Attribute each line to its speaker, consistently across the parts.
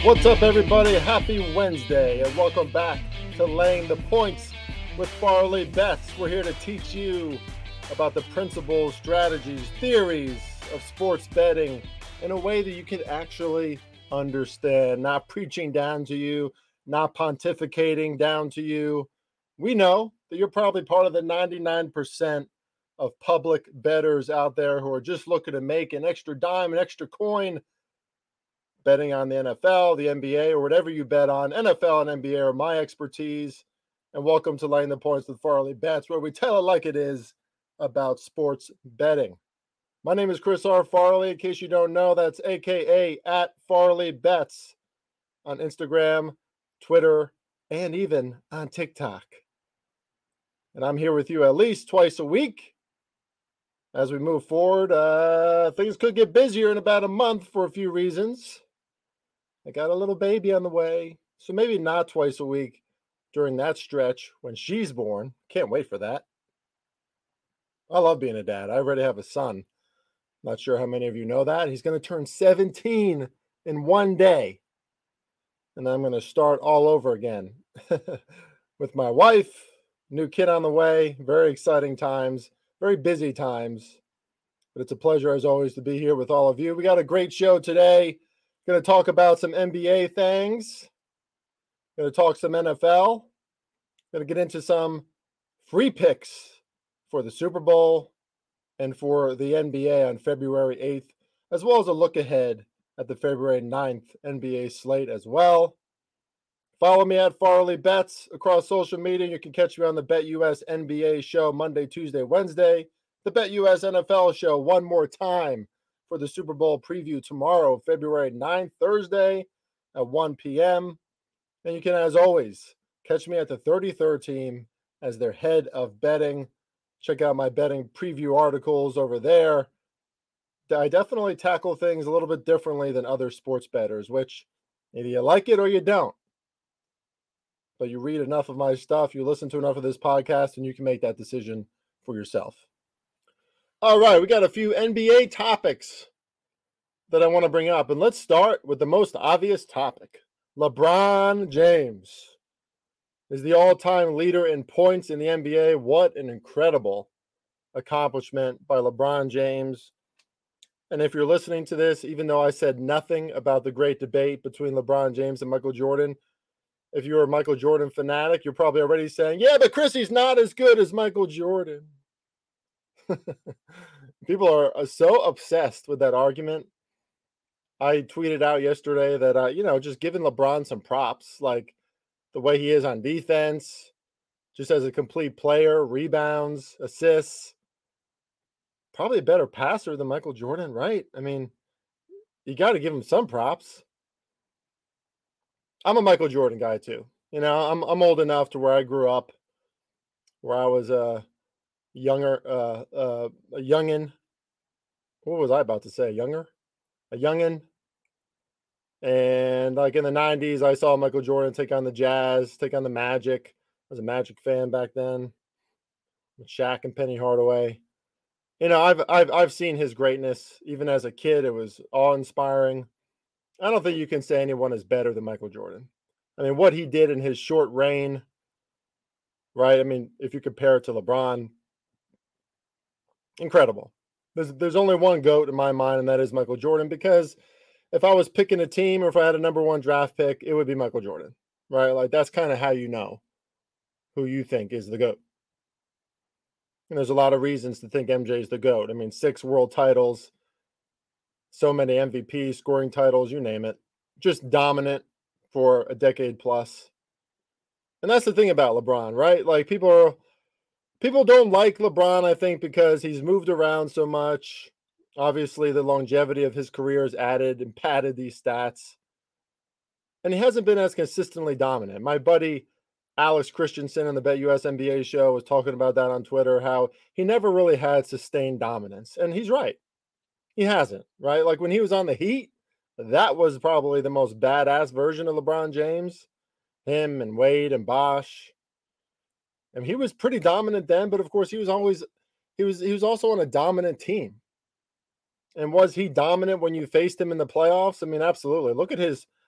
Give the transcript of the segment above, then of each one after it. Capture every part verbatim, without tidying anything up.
Speaker 1: What's up, everybody? Happy Wednesday, and welcome back to Laying the Points with Farley Bets. We're here to teach you about the principles, strategies, theories of sports betting in a way that you can actually understand, not preaching down to you, not pontificating down to you. We know that you're probably part of the ninety-nine percent of public bettors out there who are just looking to make an extra dime, an extra coin, betting on the N F L, the N B A, or whatever you bet on. N F L and N B A are my expertise. And welcome to Laying the Points with Farley Bets, where we tell it like it is about sports betting. My name is Chris R. Farley. In case you don't know, that's A K A at Farley Bets on Instagram, Twitter, and even on TikTok. And I'm here with you at least twice a week. As we move forward, uh, things could get busier in about a month for a few reasons. I got a little baby on the way, so maybe not twice a week during that stretch when she's born. Can't wait for that. I love being a dad. I already have a son. Not sure how many of you know that. He's going to turn seventeen in one day. And I'm going to start all over again with my wife, new kid on the way. Very exciting times, very busy times. But it's a pleasure, as always, to be here with all of you. We got a great show today. Going to talk about some N B A things. Going to talk some N F L. Going to get into some free picks for the Super Bowl and for the N B A on February eighth, as well as a look ahead at the February ninth N B A slate as well. Follow me at Farley Bets across social media. You can catch me on the BetUS N B A show Monday, Tuesday, Wednesday. The BetUS N F L show one more time for the Super Bowl preview tomorrow, February ninth, Thursday at one p.m. And you can, as always, catch me at the thirty-third team as their head of betting. Check out my betting preview articles over there. I definitely tackle things a little bit differently than other sports bettors, which either you like it or you don't. But you read enough of my stuff, you listen to enough of this podcast, and you can make that decision for yourself. All right, we got a few N B A topics that I want to bring up. And let's start with the most obvious topic. LeBron James is the all-time leader in points in the N B A. What an incredible accomplishment by LeBron James. And if you're listening to this, even though I said nothing about the great debate between LeBron James and Michael Jordan, if you're a Michael Jordan fanatic, you're probably already saying, yeah, but Chris, he's not as good as Michael Jordan. People are, are so obsessed with that argument. I tweeted out yesterday that, uh, you know, just giving LeBron some props, like the way he is on defense, just as a complete player, rebounds, assists, probably a better passer than Michael Jordan, right? I mean, you got to give him some props. I'm a Michael Jordan guy too. You know, I'm I'm old enough to where I grew up, where I was a younger, uh, uh, a youngin. What was I about to say? Younger, a youngin. And like in the nineties, I saw Michael Jordan take on the Jazz, take on the Magic. I was a Magic fan back then, with Shaq and Penny Hardaway. You know, I've I've I've seen his greatness. Even as a kid, it was awe-inspiring. I don't think you can say anyone is better than Michael Jordan. I mean, what he did in his short reign, right? I mean, if you compare it to LeBron, incredible. There's there's only one GOAT in my mind, and that is Michael Jordan, because if I was picking a team or if I had a number one draft pick, it would be Michael Jordan, right? Like, that's kind of how you know who you think is the GOAT. And there's a lot of reasons to think M J is the GOAT. I mean, six world titles, so many M V P, scoring titles, you name it. Just dominant for a decade plus. And that's the thing about LeBron, right? Like, people are people don't like LeBron, I think, because he's moved around so much. Obviously, the longevity of his career has added and padded these stats. And he hasn't been as consistently dominant. My buddy Alex Christensen on the BetUS N B A show was talking about that on Twitter, how he never really had sustained dominance. And he's right. He hasn't, right? Like when he was on the Heat, that was probably the most badass version of LeBron James. Him and Wade and Bosh. And he was pretty dominant then, but of course he was always he was he was also on a dominant team. And was he dominant when you faced him in the playoffs? I mean, absolutely. Look at his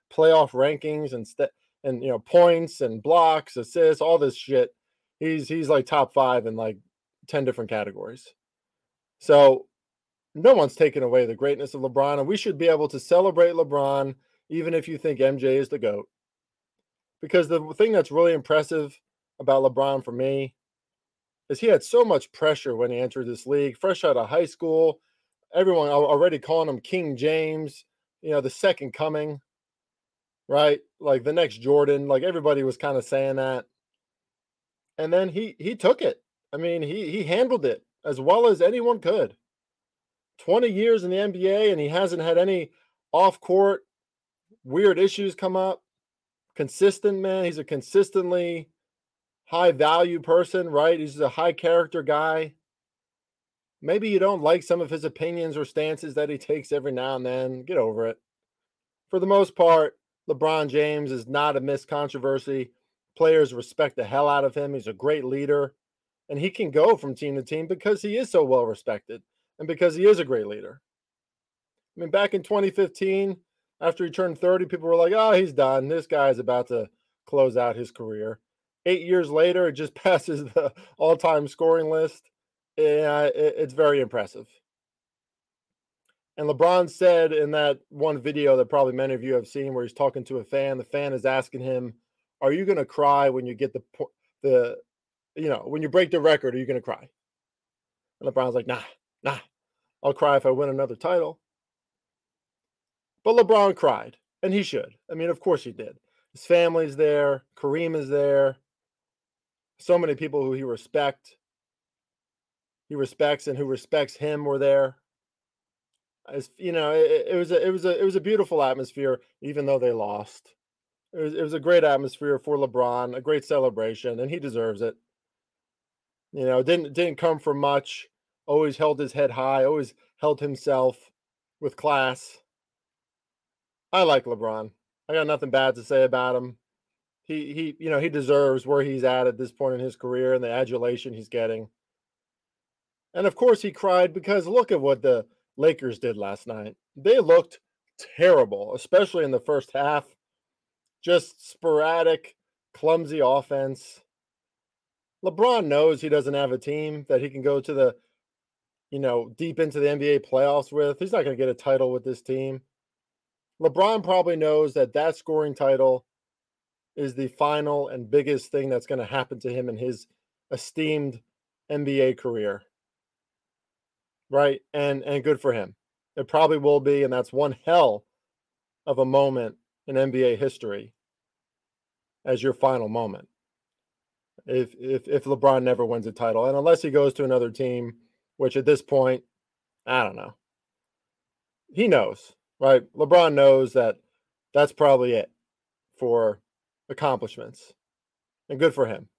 Speaker 1: playoff rankings and st- and you know points and blocks, assists, all this shit. He's he's like top five in like ten different categories. So no one's taken away the greatness of LeBron, and we should be able to celebrate LeBron even if you think M J is the GOAT. Because the thing that's really impressive about LeBron for me is he had so much pressure when he entered this league, fresh out of high school. Everyone already calling him King James, you know, the second coming, right? Like the next Jordan. Like everybody was kind of saying that. And then he he took it. I mean, he he handled it as well as anyone could. twenty years in the N B A and he hasn't had any off-court weird issues come up. Consistent, man. He's a consistently high value person, right? He's a high character guy. Maybe you don't like some of his opinions or stances that he takes every now and then. Get over it. For the most part, LeBron James is not a missed controversy. Players respect the hell out of him. He's a great leader. And he can go from team to team because he is so well respected and because he is a great leader. I mean, back in twenty fifteen, after he turned thirty, people were like, oh, he's done. This guy's about to close out his career. Eight years later, it just passes the all-time scoring list. Yeah, it's very impressive. And LeBron said in that one video that probably many of you have seen where he's talking to a fan, the fan is asking him, are you going to cry when you get the, the, you know, when you break the record, are you going to cry? And LeBron's like, nah, nah, I'll cry if I win another title. But LeBron cried, and he should. I mean, of course he did. His family's there. Kareem is there. So many people who he respect, he respects and who respects him were there. As you know, it, it was a it was a it was a beautiful atmosphere, even though they lost. It was it was a great atmosphere for LeBron, a great celebration, and he deserves it. You know, didn't didn't come from much. Always held his head high. Always held himself with class. I like LeBron. I got nothing bad to say about him. He he you know he deserves where he's at at this point in his career and the adulation he's getting. And of course, he cried because look at what the Lakers did last night. They looked terrible, especially in the first half. Just sporadic, clumsy offense. LeBron knows he doesn't have a team that he can go to the, you know, deep into the N B A playoffs with. He's not going to get a title with this team. LeBron probably knows that that scoring title is the final and biggest thing that's going to happen to him in his esteemed N B A career. Right? And and good for him. It probably will be, and that's one hell of a moment in N B A history as your final moment. If if if LeBron never wins a title, and unless he goes to another team, which at this point, I don't know. He knows, right? LeBron knows that that's probably it for accomplishments. And good for him.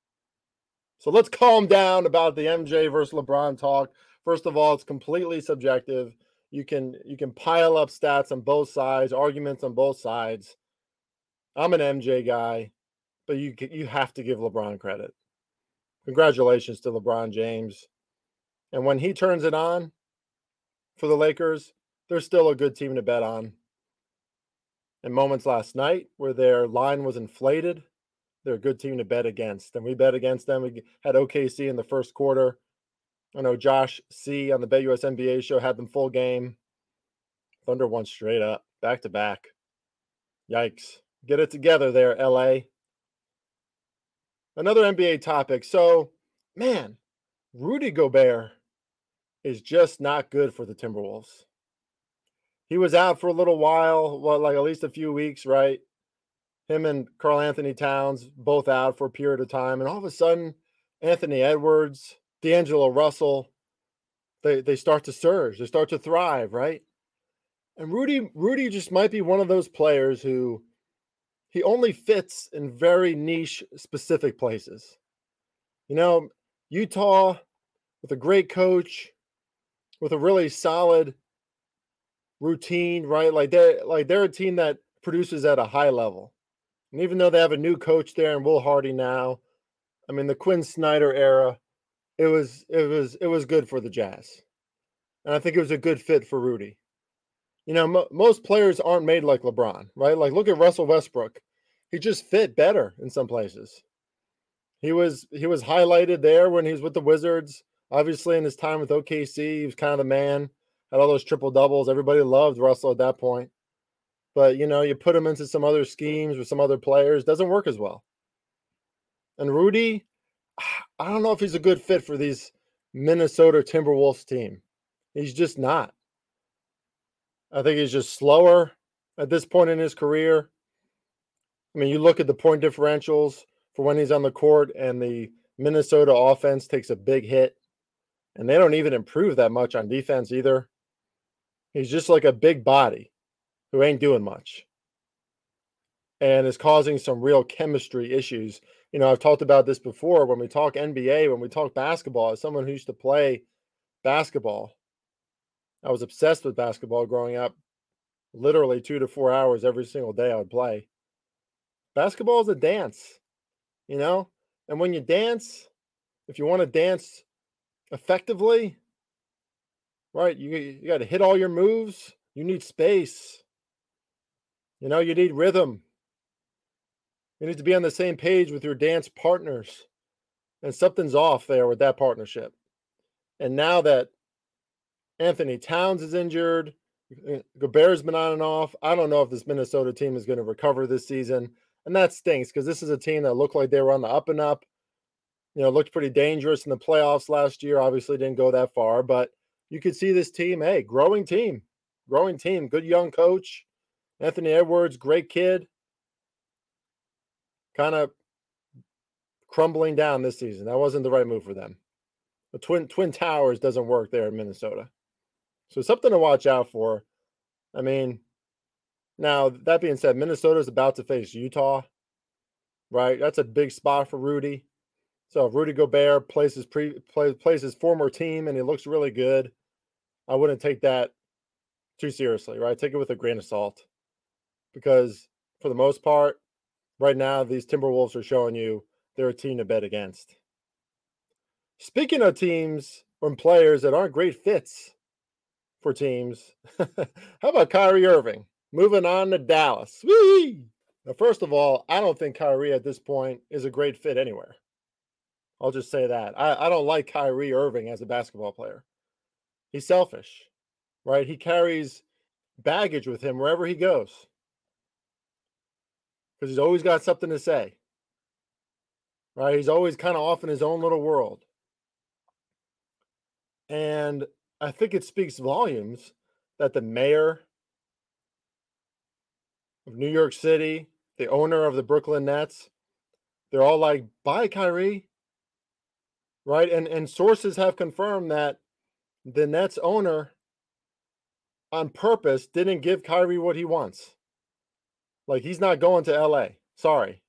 Speaker 1: So let's calm down about the M J versus LeBron talk. First of all, it's completely subjective. You can you can pile up stats on both sides, arguments on both sides. I'm an M J guy, but you you have to give LeBron credit. Congratulations to LeBron James. And when he turns it on for the Lakers, they're still a good team to bet on. In moments last night where their line was inflated, they're a good team to bet against. And we bet against them. We had O K C in the first quarter. I know Josh C. on the BetUS N B A show had them full game. Thunder won straight up, back to back. Yikes. Get it together there, L A. Another N B A topic. So, man, Rudy Gobert is just not good for the Timberwolves. He was out for a little while, well, like at least a few weeks, right? Him and Karl-Anthony Towns both out for a period of time. And all of a sudden, Anthony Edwards, D'Angelo Russell, they, they start to surge. They start to thrive, right? And Rudy, Rudy just might be one of those players who he only fits in very niche, specific places. You know, Utah with a great coach, with a really solid routine, right? Like they're like they're a team that produces at a high level. And even though they have a new coach there and Will Hardy now, I mean the Quinn Snyder era, it was it was it was good for the Jazz. And I think it was a good fit for Rudy. You know, mo most players aren't made like LeBron, right? Like, look at Russell Westbrook. He just fit better in some places. He was he was highlighted there when he was with the Wizards. Obviously, in his time with O K C, he was kind of the man. Had all those triple doubles. Everybody loved Russell at that point. But you know, you put him into some other schemes with some other players, doesn't work as well. And Rudy, I don't know if he's a good fit for these Minnesota Timberwolves team. He's just not. I think he's just slower at this point in his career. I mean, you look at the point differentials for when he's on the court, and the Minnesota offense takes a big hit, and they don't even improve that much on defense either. He's just like a big body who ain't doing much and is causing some real chemistry issues. You know, I've talked about this before when we talk N B A, when we talk basketball, as someone who used to play basketball, I was obsessed with basketball growing up. Literally two to four hours every single day I would play. Basketball is a dance, you know? And when you dance, if you want to dance effectively, right, you, you got to hit all your moves. You need space. You know, you need rhythm. You need to be on the same page with your dance partners. And something's off there with that partnership. And now that Anthony Towns is injured, Gobert's been on and off, I don't know if this Minnesota team is going to recover this season. And that stinks because this is a team that looked like they were on the up and up. You know, looked pretty dangerous in the playoffs last year. Obviously didn't go that far, but you could see this team, hey, growing team, growing team, good young coach. Anthony Edwards, great kid. Kind of crumbling down this season. That wasn't the right move for them. The Twin Twin Towers doesn't work there in Minnesota. So something to watch out for. I mean, now that being said, Minnesota is about to face Utah, right? That's a big spot for Rudy. So if Rudy Gobert plays his pre play, plays his former team and he looks really good, I wouldn't take that too seriously, right? Take it with a grain of salt, because for the most part, right now these Timberwolves are showing you they're a team to bet against. Speaking of teams and players that aren't great fits for teams, how about Kyrie Irving moving on to Dallas? Whee! Now, first of all, I don't think Kyrie at this point is a great fit anywhere. I'll just say that. I, I don't like Kyrie Irving as a basketball player. He's selfish, right? He carries baggage with him wherever he goes because he's always got something to say, right? He's always kind of off in his own little world. And I think it speaks volumes that the mayor of New York City, the owner of the Brooklyn Nets, they're all like, bye, Kyrie. Right? And and sources have confirmed that the Nets owner on purpose didn't give Kyrie what he wants. Like, he's not going to L A. Sorry.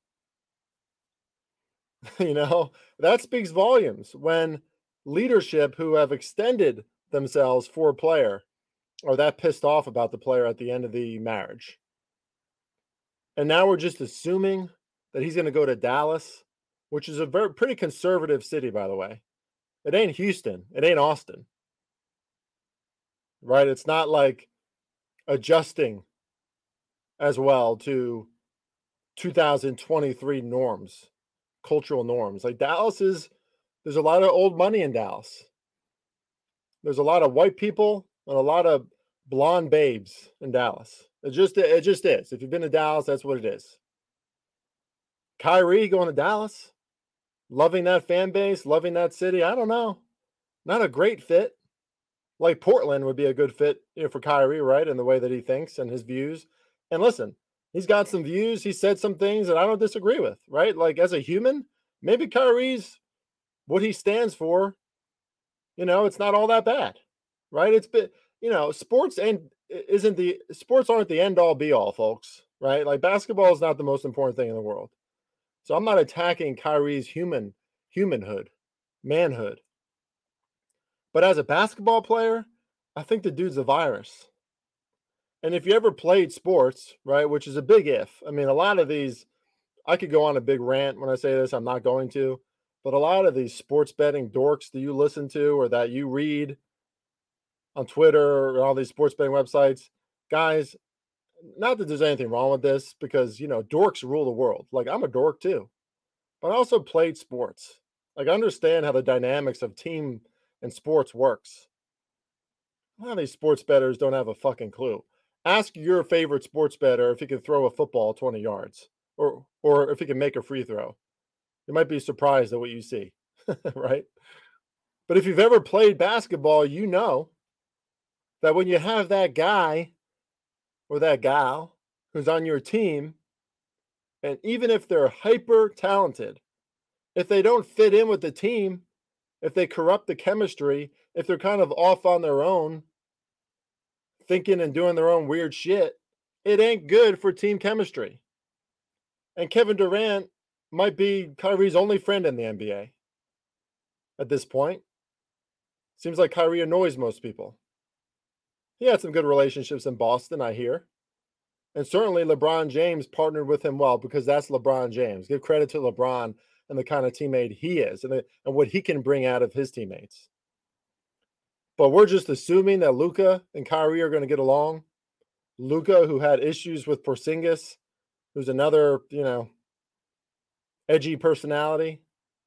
Speaker 1: You know, that speaks volumes when leadership who have extended themselves for a player are that pissed off about the player at the end of the marriage. And now we're just assuming that he's going to go to Dallas, which is a very pretty conservative city, by the way. It ain't Houston. It ain't Austin. Right? It's not like adjusting as well to two thousand twenty-three norms, cultural norms. Like Dallas is, there's a lot of old money in Dallas. There's a lot of white people and a lot of blonde babes in Dallas. It just it just is. If you've been to Dallas, that's what it is. Kyrie going to Dallas, loving that fan base, loving that city. I don't know. Not a great fit. Like Portland would be a good fit, you know, for Kyrie, right? In the way that he thinks and his views. And listen, he's got some views. He said some things that I don't disagree with, right? Like as a human, maybe Kyrie's what he stands for, you know, it's not all that bad, right? It's been, you know, sports and isn't the sports aren't the end all be all, folks, right? Like basketball is not the most important thing in the world. So I'm not attacking Kyrie's human humanhood, manhood. But as a basketball player, I think the dude's a virus. And if you ever played sports, right, which is a big if. I mean, a lot of these, I could go on a big rant when I say this, I'm not going to, but a lot of these sports betting dorks that you listen to or that you read on Twitter or all these sports betting websites, guys, not that there's anything wrong with this because, you know, dorks rule the world. Like, I'm a dork too, but I also played sports. Like, I understand how the dynamics of team and sports works. A lot of these sports bettors don't have a fucking clue. Ask your favorite sports bettor if he can throw a football twenty yards or or if he can make a free throw. You might be surprised at what you see, right? But if you've ever played basketball, you know that when you have that guy or that gal who's on your team, and even if they're hyper talented, if they don't fit in with the team, if they corrupt the chemistry, if they're kind of off on their own, thinking and doing their own weird shit, it ain't good for team chemistry. And Kevin Durant might be Kyrie's only friend in the N B A at this point. Seems like Kyrie annoys most people. He had some good relationships in Boston, I hear. And certainly LeBron James partnered with him well because that's LeBron James. Give credit to LeBron and the kind of teammate he is and, the, and what he can bring out of his teammates. But we're just assuming that Luka and Kyrie are going to get along. Luka, who had issues with Porzingis, who's another, you know, edgy personality,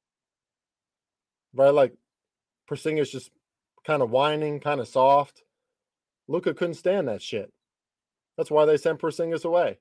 Speaker 1: right? Like Porzingis just kind of whining, kind of soft. Luka couldn't stand that shit. That's why they sent Porzingis away.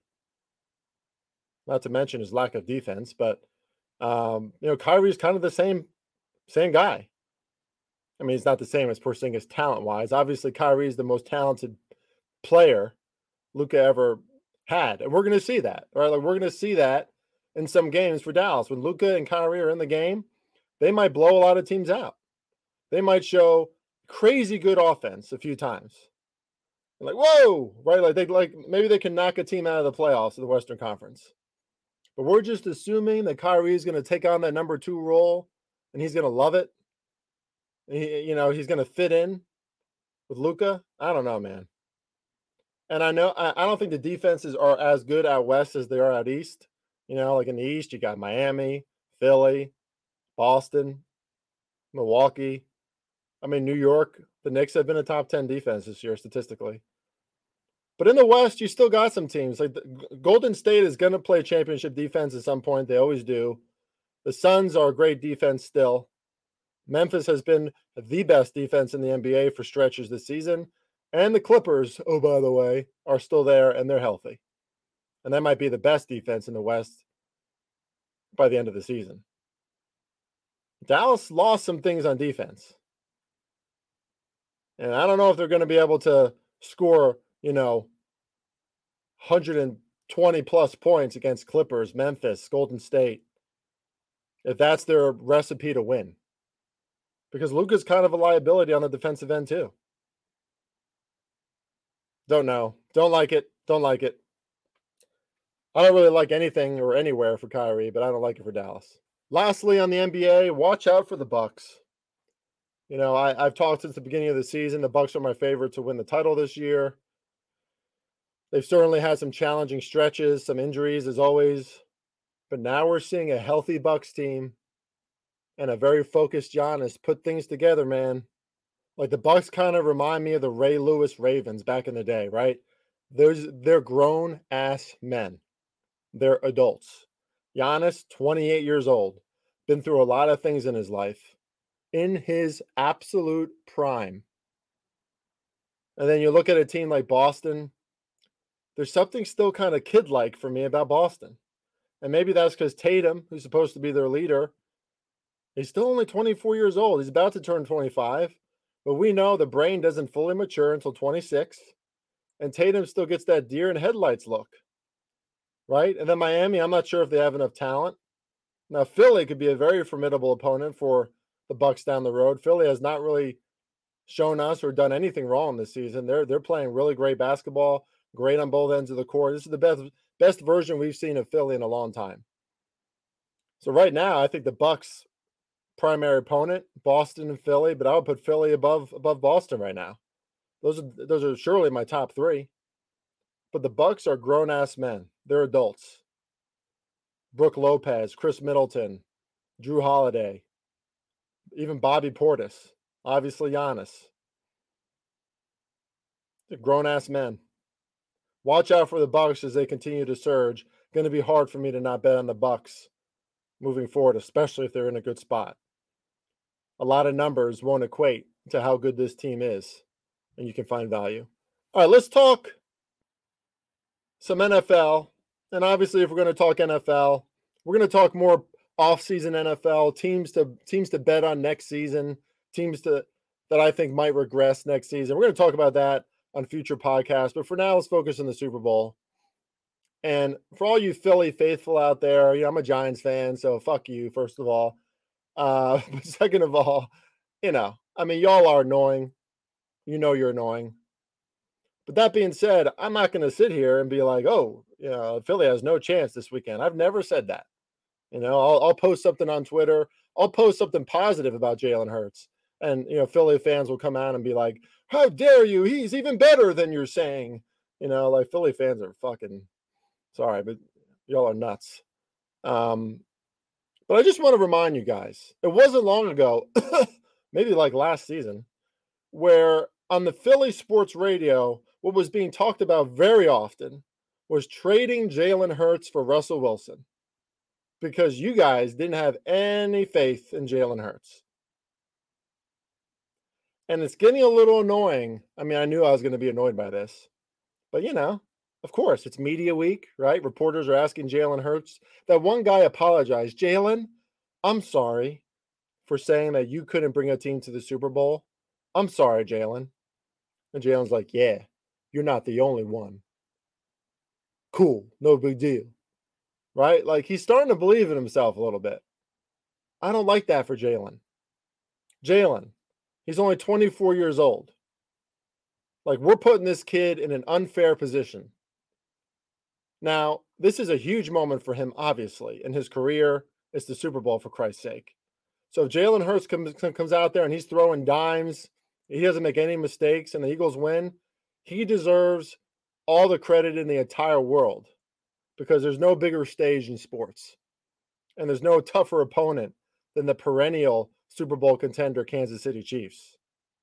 Speaker 1: Not to mention his lack of defense, but um, you know, Kyrie's kind of the same same guy. I mean, he's not the same as Porzingis talent-wise. Obviously, Kyrie is the most talented player Luka ever had, and we're going to see that, right? Like we're going to see that in some games for Dallas when Luka and Kyrie are in the game. They might blow a lot of teams out. They might show crazy good offense a few times. Like, whoa, right? Like they like maybe they can knock a team out of the playoffs in the Western Conference. But we're just assuming that Kyrie is going to take on that number two role and he's going to love it. He, you know, he's going to fit in with Luka. I don't know, man. And I know I, I don't think the defenses are as good out west as they are out east. You know, like in the East, you got Miami, Philly, Boston, Milwaukee. I mean, New York. The Knicks have been a top ten defense this year statistically. But in the West, you still got some teams. Like the, Golden State is going to play championship defense at some point. They always do. The Suns are a great defense still. Memphis has been the best defense in the N B A for stretches this season. And the Clippers, oh, by the way, are still there and they're healthy. And that might be the best defense in the West by the end of the season. Dallas lost some things on defense. And I don't know if they're going to be able to score, you know, one hundred twenty plus points against Clippers, Memphis, Golden State, if that's their recipe to win. Because Luka's kind of a liability on the defensive end too. Don't know. Don't like it. Don't like it. I don't really like anything or anywhere for Kyrie, but I don't like it for Dallas. Lastly, on the N B A, watch out for the Bucks. You know, I, I've talked since the beginning of the season. The Bucks are my favorite to win the title this year. They've certainly had some challenging stretches, some injuries as always. But now we're seeing a healthy Bucks team and a very focused Giannis put things together, man. Like the Bucks kind of remind me of the Ray Lewis Ravens back in the day, right? There's they're grown ass men. They're adults. Giannis, twenty-eight years old, been through a lot of things in his life, in his absolute prime. And then you look at a team like Boston, there's something still kind of kid-like for me about Boston. And maybe that's because Tatum, who's supposed to be their leader, he's still only twenty-four years old. He's about to turn twenty-five. But we know the brain doesn't fully mature until twenty-six. And Tatum still gets that deer in headlights look. Right? And then Miami, I'm not sure if they have enough talent. Now, Philly could be a very formidable opponent for the Bucks down the road. Philly has not really shown us or done anything wrong this season. They're they're playing really great basketball, great on both ends of the court. This is the best best version we've seen of Philly in a long time. So right now, I think the Bucks primary opponent, Boston and Philly, but I would put Philly above above Boston right now. Those are those are surely my top three. But the Bucks are grown-ass men. They're adults. Brook Lopez, Chris Middleton, Drew Holiday, even Bobby Portis, obviously Giannis. They're grown-ass men. Watch out for the Bucks as they continue to surge. Going to be hard for me to not bet on the Bucks moving forward, especially if they're in a good spot. A lot of numbers won't equate to how good this team is, and you can find value. All right, let's talk some N F L. And obviously, if we're going to talk N F L, we're going to talk more off-season N F L, teams to teams to bet on next season, teams to that I think might regress next season. We're going to talk about that on future podcasts. But for now, let's focus on the Super Bowl. And for all you Philly faithful out there, you know, I'm a Giants fan, so fuck you, first of all. Uh, but second of all, you know, I mean, y'all are annoying. You know you're annoying. But that being said, I'm not going to sit here and be like, oh, you know, Philly has no chance this weekend. I've never said that. You know, I'll, I'll post something on Twitter. I'll post something positive about Jalen Hurts. And, you know, Philly fans will come out and be like, how dare you? He's even better than you're saying. You know, like Philly fans are fucking, sorry, but y'all are nuts. Um, but I just want to remind you guys, it wasn't long ago, maybe like last season, where on the Philly sports radio, what was being talked about very often was trading Jalen Hurts for Russell Wilson, because you guys didn't have any faith in Jalen Hurts. And it's getting a little annoying. I mean, I knew I was going to be annoyed by this. But, you know, of course, it's media week, right? Reporters are asking Jalen Hurts. That one guy apologized. Jalen, I'm sorry for saying that you couldn't bring a team to the Super Bowl. I'm sorry, Jalen. And Jalen's like, yeah, you're not the only one. Cool, no big deal. Right? Like, he's starting to believe in himself a little bit. I don't like that for Jalen. Jalen, he's only twenty-four years old. Like, we're putting this kid in an unfair position. Now, this is a huge moment for him, obviously, in his career. It's the Super Bowl, for Christ's sake. So if Jalen Hurts comes, comes out there and he's throwing dimes, he doesn't make any mistakes, and the Eagles win, he deserves all the credit in the entire world, because there's no bigger stage in sports. And there's no tougher opponent than the perennial Super Bowl contender Kansas City Chiefs.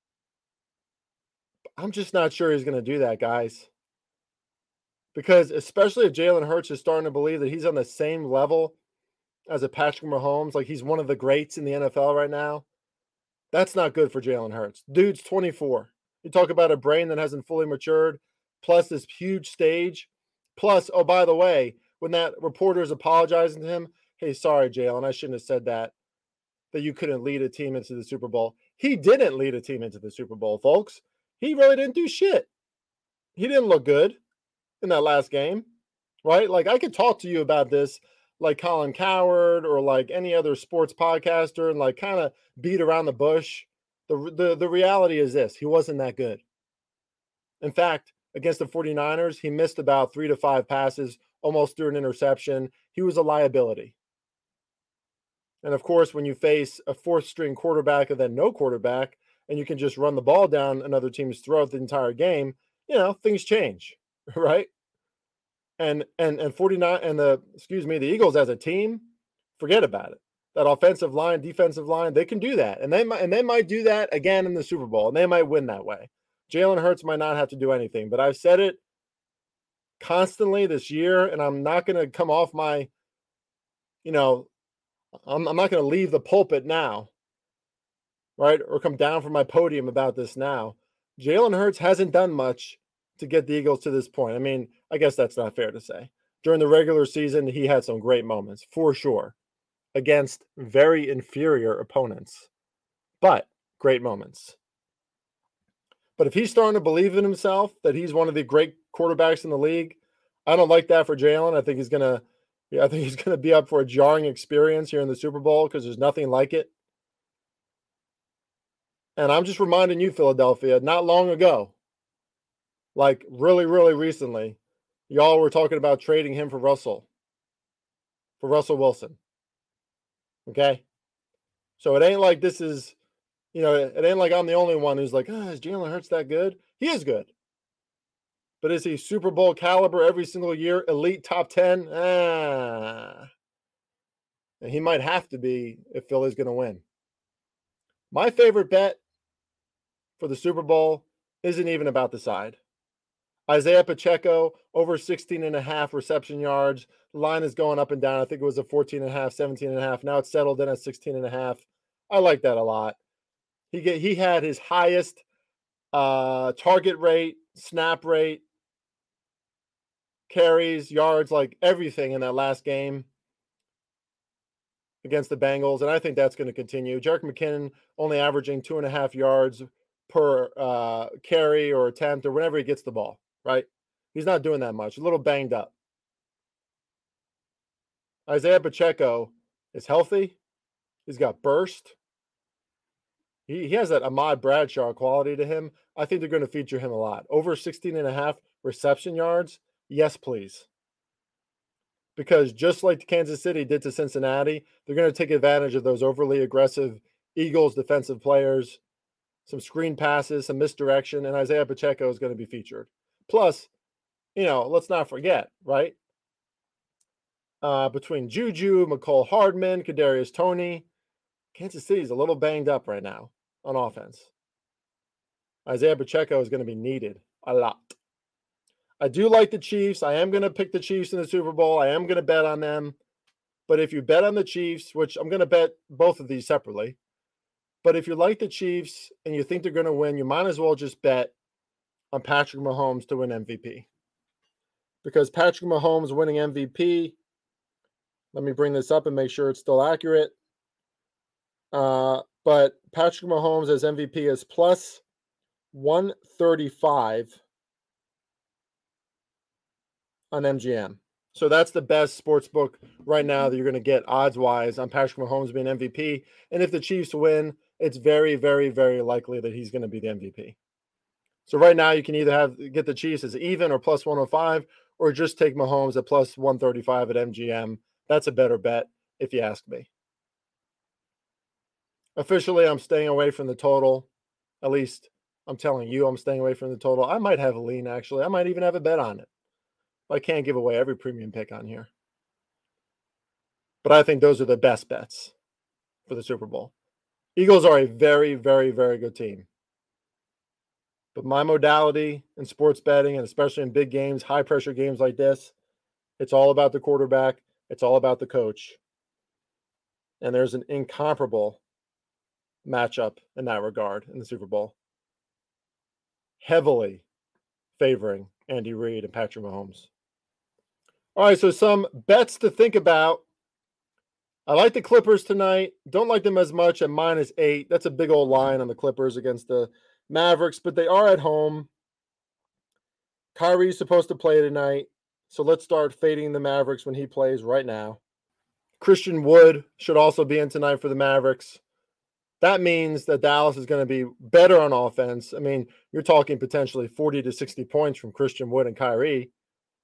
Speaker 1: I'm just not sure he's going to do that, guys. Because especially if Jalen Hurts is starting to believe that he's on the same level as a Patrick Mahomes, like he's one of the greats in the N F L right now, that's not good for Jalen Hurts. Dude's twenty-four. You talk about a brain that hasn't fully matured, plus this huge stage, plus, oh, by the way, when that reporter is apologizing to him, hey, sorry, Jalen, I shouldn't have said that, that you couldn't lead a team into the Super Bowl. He didn't lead a team into the Super Bowl, folks. He really didn't do shit. He didn't look good in that last game, right? Like, I could talk to you about this like Colin Cowherd or like any other sports podcaster and like kind of beat around the bush. The, the, the reality is this: he wasn't that good. In fact, against the 49ers, he missed about three to five passes, almost threw an interception. He was a liability. And of course, when you face a fourth string quarterback and then no quarterback, and you can just run the ball down another team's throat the entire game, you know, things change, right? And and and 49 and the excuse me, the Eagles as a team, forget about it. That offensive line, defensive line, they can do that. And they might and they might do that again in the Super Bowl, and they might win that way. Jalen Hurts might not have to do anything, but I've said it constantly this year, and I'm not going to come off my, you know, I'm, I'm not going to leave the pulpit now, right? Or come down from my podium about this now. Jalen Hurts hasn't done much to get the Eagles to this point. I mean, I guess that's not fair to say. During the regular season, he had some great moments, for sure, against very inferior opponents, but great moments. But if he's starting to believe in himself, that he's one of the great quarterbacks in the league, I don't like that for Jalen. I think he's going to Yeah, I think he's going to be up for a jarring experience here in the Super Bowl, because there's nothing like it. And I'm just reminding you, Philadelphia, not long ago, like really, really recently, y'all were talking about trading him for Russell, for Russell Wilson. Okay? So it ain't like this is, you know, it ain't like I'm the only one who's like, oh, is Jalen Hurts that good? He is good. But is he Super Bowl caliber every single year, elite top ten? Ah. And he might have to be if Philly's going to win. My favorite bet for the Super Bowl isn't even about the side. Isaiah Pacheco, over sixteen and a half reception yards. The line is going up and down. I think it was a fourteen and a half, seventeen and a half. Now it's settled in at sixteen and a half. I like that a lot. He get, he had his highest uh, target rate, snap rate, carries, yards, like everything in that last game against the Bengals, and I think that's going to continue. Jerick McKinnon only averaging two and a half yards per uh, carry or attempt or whenever he gets the ball, right? He's not doing that much. A little banged up. Isaiah Pacheco is healthy. He's got burst. He, he has that Ahmad Bradshaw quality to him. I think they're going to feature him a lot. Over sixteen and a half reception yards. Yes, please. Because just like Kansas City did to Cincinnati, they're going to take advantage of those overly aggressive Eagles defensive players, some screen passes, some misdirection, and Isaiah Pacheco is going to be featured. Plus, you know, let's not forget, right? Uh, between Juju, McCole Hardman, Kadarius Toney, Kansas City is a little banged up right now on offense. Isaiah Pacheco is going to be needed a lot. I do like the Chiefs. I am going to pick the Chiefs in the Super Bowl. I am going to bet on them. But if you bet on the Chiefs, which I'm going to bet both of these separately, but if you like the Chiefs and you think they're going to win, you might as well just bet on Patrick Mahomes to win M V P. Because Patrick Mahomes winning M V P, let me bring this up and make sure it's still accurate. Uh, but Patrick Mahomes as M V P is plus one thirty-five on M G M. So that's the best sports book right now that you're going to get odds-wise on Patrick Mahomes being M V P. And if the Chiefs win, it's very, very, very likely that he's going to be the M V P. So right now you can either have get the Chiefs as even or plus one oh five, or just take Mahomes at plus one thirty-five at M G M. That's a better bet if you ask me. Officially, I'm staying away from the total. At least I'm telling you I'm staying away from the total. I might have a lean, actually. I might even have a bet on it. I can't give away every premium pick on here. But I think those are the best bets for the Super Bowl. Eagles are a very, very, very good team. But my modality in sports betting, and especially in big games, high-pressure games like this, it's all about the quarterback. It's all about the coach. And there's an incomparable matchup in that regard in the Super Bowl. Heavily favoring Andy Reid and Patrick Mahomes. All right, so some bets to think about. I like the Clippers tonight. Don't like them as much at minus eight. That's a big old line on the Clippers against the Mavericks, but they are at home. Kyrie's supposed to play tonight, so let's start fading the Mavericks when he plays right now. Christian Wood should also be in tonight for the Mavericks. That means that Dallas is going to be better on offense. I mean, you're talking potentially forty to sixty points from Christian Wood and Kyrie.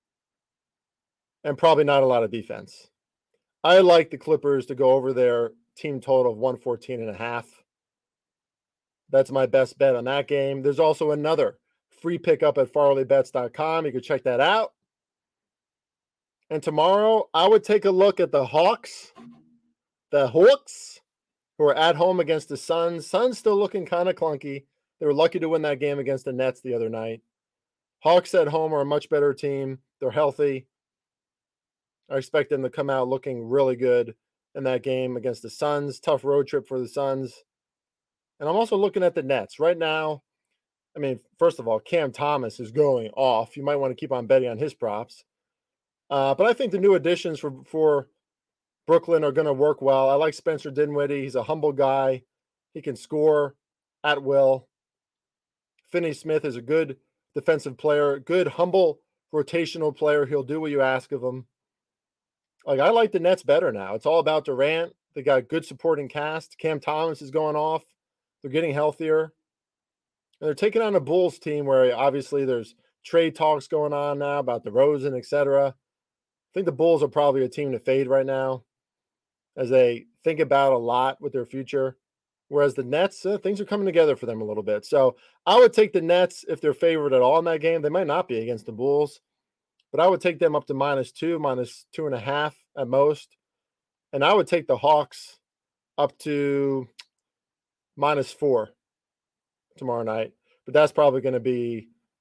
Speaker 1: And probably not a lot of defense. I like the Clippers to go over their team total of one fourteen and a half. That's my best bet on that game. There's also another free pickup at farley bets dot com. You can check that out. And tomorrow, I would take a look at the Hawks. The Hawks, who are at home against the Suns. Suns still looking kind of clunky. They were lucky to win that game against the Nets the other night. Hawks at home are a much better team. They're healthy. I expect them to come out looking really good in that game against the Suns. Tough road trip for the Suns. And I'm also looking at the Nets. Right now, I mean, first of all, Cam Thomas is going off. You might want to keep on betting on his props. Uh, but I think the new additions for, for Brooklyn are going to work well. I like Spencer Dinwiddie. He's a humble guy. He can score at will. Finney Smith is a good defensive player, good, humble, rotational player. He'll do what you ask of him. Like, I like the Nets better now. It's all about Durant. They got a good supporting cast. Cam Thomas is going off. They're getting healthier. And they're taking on a Bulls team where obviously there's trade talks going on now about DeRozan, et cetera. I think the Bulls are probably a team to fade right now as they think about a lot with their future. Whereas the Nets, uh, things are coming together for them a little bit. So I would take the Nets if they're favored at all in that game. They might not be against the Bulls. But I would take them up to minus two, minus two and a half at most. And I would take the Hawks up to minus four tomorrow night. But that's probably going to be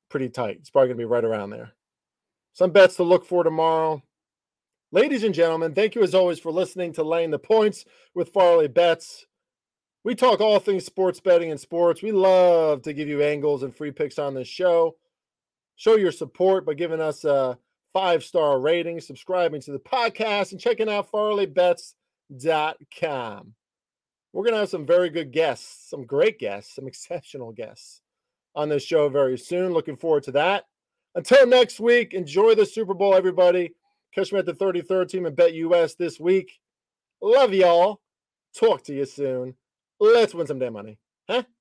Speaker 1: pretty tight. It's probably going to be right around there. Some bets to look for tomorrow. Ladies and gentlemen, thank you as always for listening to Laying the Points with Farley Bets. We talk all things sports betting and sports. We love to give you angles and free picks on this show. Show your support by giving us a five-star rating, subscribing to the podcast, and checking out farley bets dot com. We're going to have some very good guests, some great guests, some exceptional guests on this show very soon. Looking forward to that. Until next week, enjoy the Super Bowl, everybody. Catch me at the thirty-third team and Bet U S this week. Love y'all. Talk to you soon. Let's win some damn money. Huh?